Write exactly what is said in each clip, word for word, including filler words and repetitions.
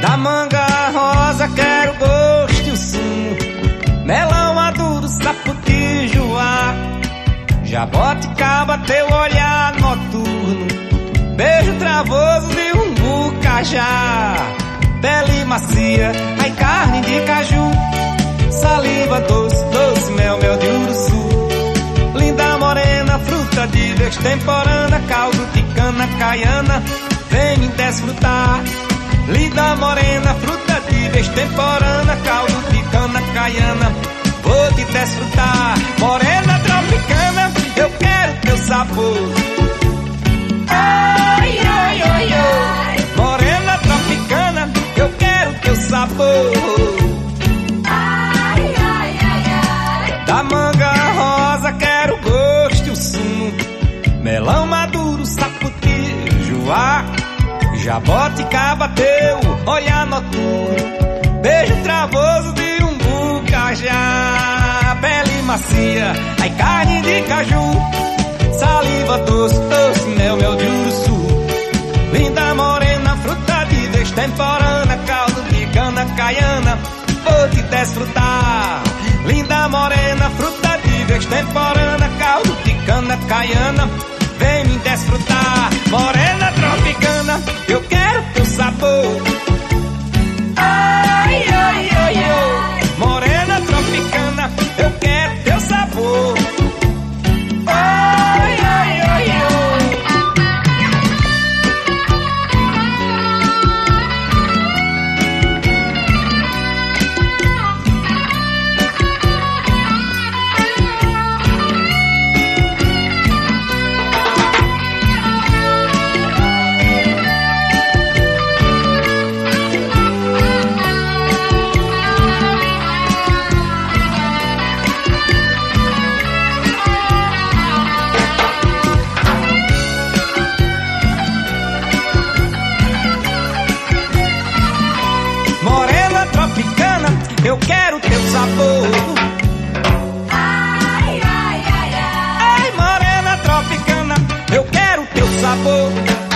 Da manga rosa quero o gosto e o sumo, melão maduro, sapoti, joá, jaboticaba, teu olhar noturno, beijo travoso de umbu, cajá, pele macia, ai carne de caju, saliva doce, doce, mel, mel de uruçu, linda morena, fruta de destemporânea, caldo de cana caiana, vem me desfrutar. Linda morena, fruta de destemporânea, caldo de cana caiana, vou te desfrutar. Morena tropicana, eu quero teu sabor. Ai, ai, ai, ai. Morena tropicana, eu quero teu sabor. Ai, ai, ai, ai. Da manga rosa quero o gosto e o sumo, melão maduro, sapoti, joá, jaboticaba, teu olhar noturno, beijo travoso de umbu, cajá, pele macia, ai carne de caju, saliva doce, doce, mel, mel de uruçu, linda morena, fruta de destemporânea, caldo de cana caiana, vou te desfrutar. Linda morena, fruta de destemporânea, caldo de cana caiana, vem me desfrutar. Morena tropicana, eu quero teu sabor. Ai, ai, ai, ai. Morena tropicana, eu quero teu sabor. Ai, ai, ai, ai. Eu quero teu sabor. Ai, ai, ai, ai. Ai, morena tropicana, eu quero teu sabor.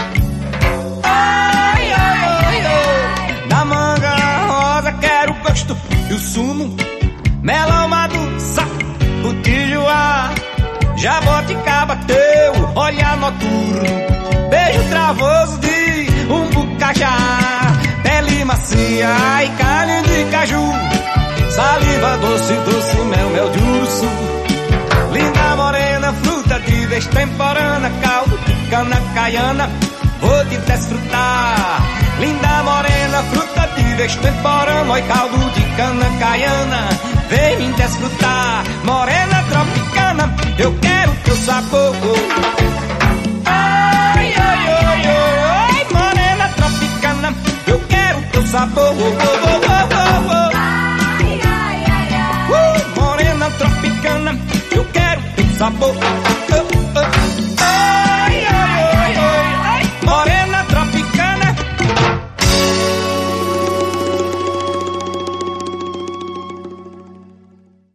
Ai, ai, ai, ai. Da manga rosa quero o gosto e o sumo, melão maduro, sapoti, joá, jaboticaba, teu olhar noturno, beijo travoso de umbu, cajá, pele macia, ai carne de caju, saliva doce, doce, mel, mel de urso, linda morena, fruta de destemporânea, caldo de cana caiana, vou te desfrutar. Linda morena, fruta de destemporânea, oi caldo de cana caiana, vem me desfrutar. Morena tropicana, eu quero teu sabor. Ai, ai, ai, ai, ai, morena tropicana, eu quero teu sabor. Tropicana, eu quero teu sabor.